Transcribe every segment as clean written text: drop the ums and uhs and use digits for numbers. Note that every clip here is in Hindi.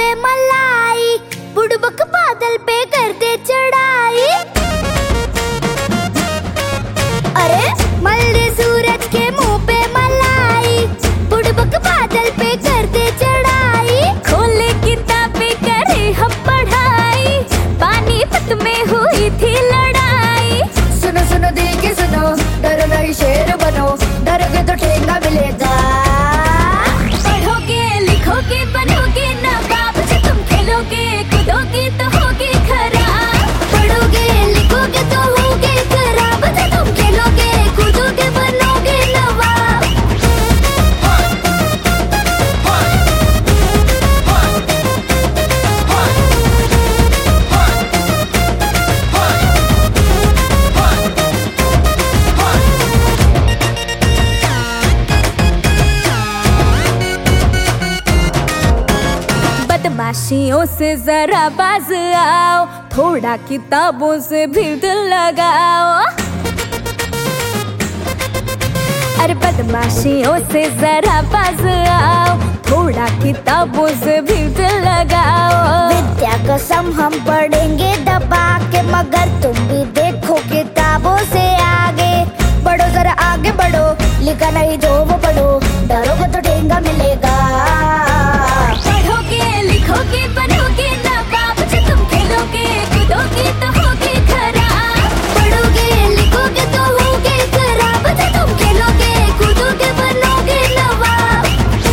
पे मलाई, बुड़बक बादल पे कर दे चढ़ाई। अरे मल दे सूरज के मुंह पे मलाई, बुड़बक बादल पे कर दे चढ़ाई। खोले किताबें करे हम पढ़ाई, पानीपत में हुई थी लड़ाई। सुनो सुनो दिल की सुनो, डरो नहीं शेर बनो, डरोगे तो ठेंगा मिलेगा। पढ़ोगे लिखोगे बनोगे नवाब, जो तुम खेलोगे कूदोगे तो होगे खराब। पढ़ोगे लिखोगे तो होगे खराब, जो तुम खेलोगे कूदोगे बनोगे नवाब। बदमाशियों से जरा बाज आओ, थोड़ा किताबों से भी दिल लगाओ। अरे बदमाशियों से जरा बाज आओ, थोड़ा किताबों से भी दिल लगाओ। विद्या कसम हम पढ़ेंगे दबा के, मगर तुम भी देखो किताबों से आगे। बढ़ो जरा आगे बढ़ो, लिखा नहीं जो वो पढ़ो, डरोगे तो ठेंगा मिलेगा। पढ़ोगे लिखोगे बनोगे नवाब, जो तुम खेलोगे कूदोगे तो होगे खराब। पढ़ोगे लिखोगे तो होगे खराब, जो तुम खेलोगे कूदोगे बनोगे नवाब।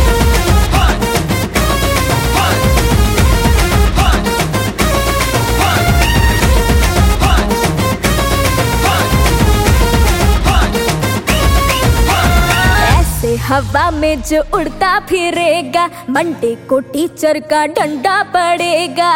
ऐसे हवा में जो उड़ता फिरेगा, मंडे को टीचर का डंडा पड़ेगा।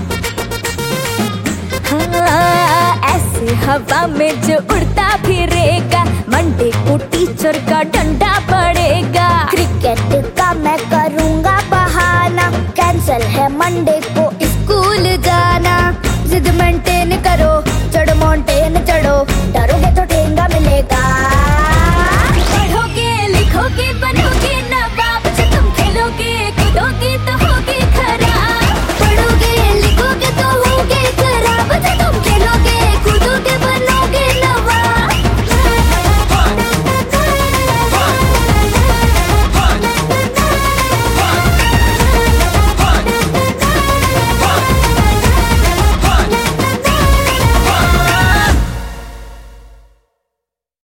हाँ, ऐसे हवा में जो उड़ता फिरेगा, मंडे को टीचर का डंडा पड़ेगा। क्रिकेट का मैं करूँगा बहाना, कैंसल है मंडे को स्कूल जाना। जिद मेंटेन करो, चढ़ो माउंटेन चढ़ो, डरोगे तो ठेंगा मिलेगा। पढ़ोगे लिखोगे